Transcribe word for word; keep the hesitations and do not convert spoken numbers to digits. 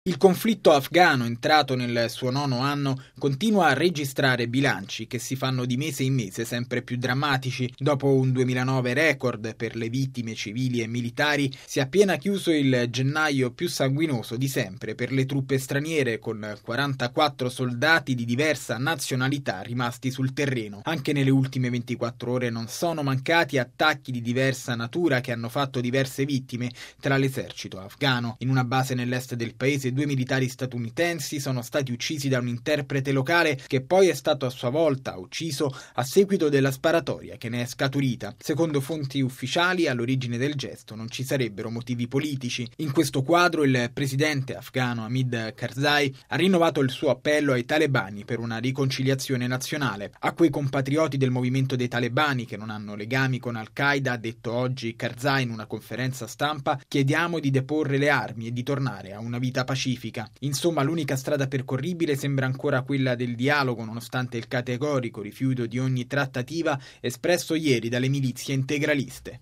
Il conflitto afghano, entrato nel suo nono anno, continua a registrare bilanci che si fanno di mese in mese sempre più drammatici. Dopo un duemilanove record per le vittime civili e militari, si è appena chiuso il gennaio più sanguinoso di sempre per le truppe straniere, con quarantaquattro soldati di diversa nazionalità rimasti sul terreno. Anche nelle ultime ventiquattro ore non sono mancati attacchi di diversa natura che hanno fatto diverse vittime tra l'esercito afghano. In una base nell'est del paese due militari statunitensi sono stati uccisi da un interprete locale che poi è stato a sua volta ucciso a seguito della sparatoria che ne è scaturita. Secondo fonti ufficiali, all'origine del gesto non ci sarebbero motivi politici. In questo quadro il presidente afghano Hamid Karzai ha rinnovato il suo appello ai talebani per una riconciliazione nazionale. A quei compatrioti del movimento dei talebani che non hanno legami con Al-Qaeda, ha detto oggi Karzai in una conferenza stampa, chiediamo di deporre le armi e di tornare a una vita pacifica. Insomma, l'unica strada percorribile sembra ancora quella del dialogo, nonostante il categorico rifiuto di ogni trattativa espresso ieri dalle milizie integraliste.